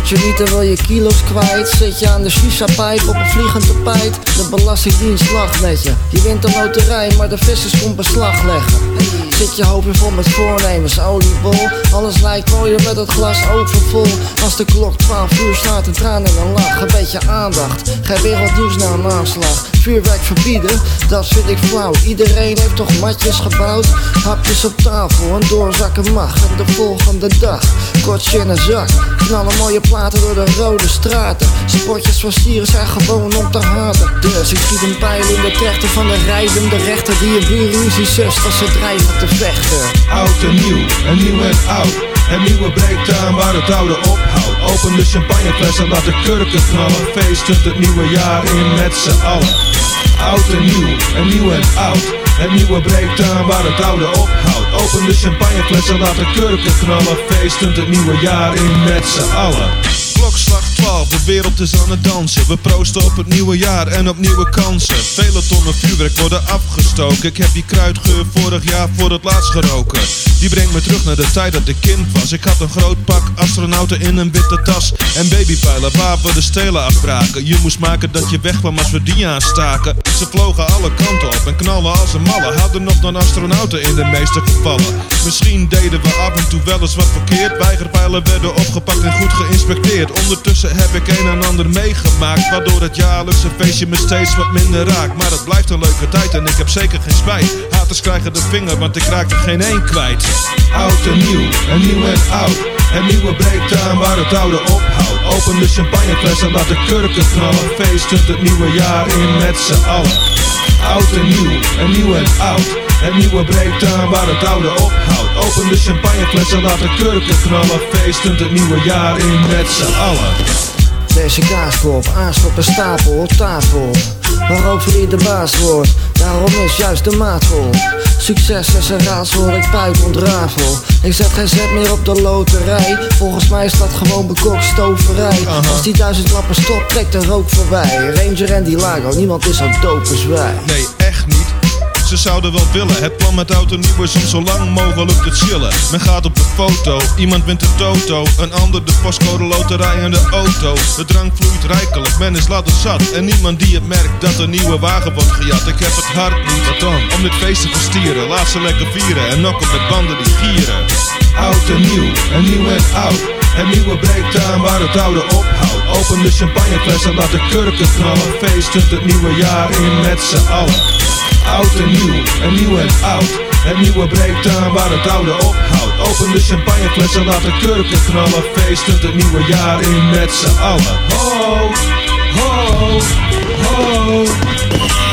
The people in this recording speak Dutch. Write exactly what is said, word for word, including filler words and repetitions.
je niet en wil je kilo's kwijt? Zit je aan de shisha-pijp op een vliegend tapijt? De belastingdienst lacht met je. Je wint de loterij, maar de vissers komt beslag leggen. Zit je hoofd weer vol met voornemens, oliebol. Alles lijkt mooier met het glas overvol. Als de klok twaalf uur slaat, een traan en een lach. Een beetje aandacht, geen wereldnieuws na een aanslag. Vuurwerk verbieden, dat vind ik flauw. Iedereen heeft toch matjes gebouwd. Hapjes op tafel en doorzakken mag. En de volgende dag, kortje in een zak. Knallen mooie platen door de rode straten. Spotjes van stieren zijn gewoon om te haten. Dus ik schiet een pijl in de trechter van de rijdende rechter. Die een buurruzie zust als ze dreigen te vechten. Oud en nieuw, en nieuw en oud. Het nieuwe breekt aan waar het oude ophoudt. Open de champagnefles en laat de kurken knallen. Feestend het nieuwe jaar in met z'n allen. Oud en nieuw, en nieuw en oud. Het nieuwe breekt aan waar het oude ophoudt. Open de champagnefles en laat de kurken knallen. Feestend het nieuwe jaar in met z'n allen. Klokslag twaalf, de wereld is aan het dansen. We proosten op het nieuwe jaar en op nieuwe kansen. Vele tonnen vuurwerk worden afgestoken. Ik heb die kruidgeur vorig jaar voor het laatst geroken. Die brengt me terug naar de tijd dat ik kind was. Ik had een groot pak astronauten in een witte tas. En babypijlen waar we de stelen afbraken. Je moest maken dat je wegkwam als we die aanstaken. Ze vlogen alle kanten op en knallen als een malle. Hadden nog dan astronauten in de meeste gevallen. Misschien deden we af en toe wel eens wat verkeerd. Weigerpijlen werden opgepakt en goed geïnspecteerd. Ondertussen heb ik een en ander meegemaakt, waardoor het jaarlijkse feestje me steeds wat minder raakt. Maar het blijft een leuke tijd en ik heb zeker geen spijt. Haters krijgen de vinger, want ik raak er geen één kwijt. Oud en nieuw, en nieuw en oud. Het nieuwe breekt aan waar het oude ophoudt. Open de champagnefles en laat de kurken knallen. Feestend het nieuwe jaar in met z'n allen. Oud en nieuw, en nieuw en oud. Het nieuwe breekt aan waar het oude ophoudt. Open de champagnefles en laat de kurken knallen. Feestend het nieuwe jaar in met z'n allen. Deze kaaskop, aanschop een stapel op tafel. Waarover hij de baas wordt, daarom is juist de maat vol. Succes is een raadsel, ik puik ontrafel. Ik zet geen zet meer op de loterij. Volgens mij is dat gewoon bekokstoverij. uh-huh. Als die duizend lappen stopt, trekt de rook voorbij. Ranger en die Lago, niemand is zo dope als wij. Nee, echt niet. Ze zouden wel willen, het plan met oud en nieuw is om zo lang mogelijk te chillen. Men gaat op de foto, iemand wint de toto. Een ander de postcode loterij en de auto. De drank vloeit rijkelijk, men is later zat. En niemand die het merkt dat een nieuwe wagen wordt gejat. Ik heb het hart niet, wat dan? Om dit feest te verstieren. Laat ze lekker vieren en nokken met banden die gieren. Oud en nieuw, en nieuw en oud. Het nieuwe breekt aan waar het oude ophoudt. Open de champagnefles en laat de kurken knallen. Feestend het nieuwe jaar in met z'n allen. Oud en nieuw, en nieuw en oud. Het nieuwe breekt aan waar het oude ophoudt. Open de champagnefles en laat de kurken knallen. Feestend het nieuwe jaar in met z'n allen. Ho, ho, ho.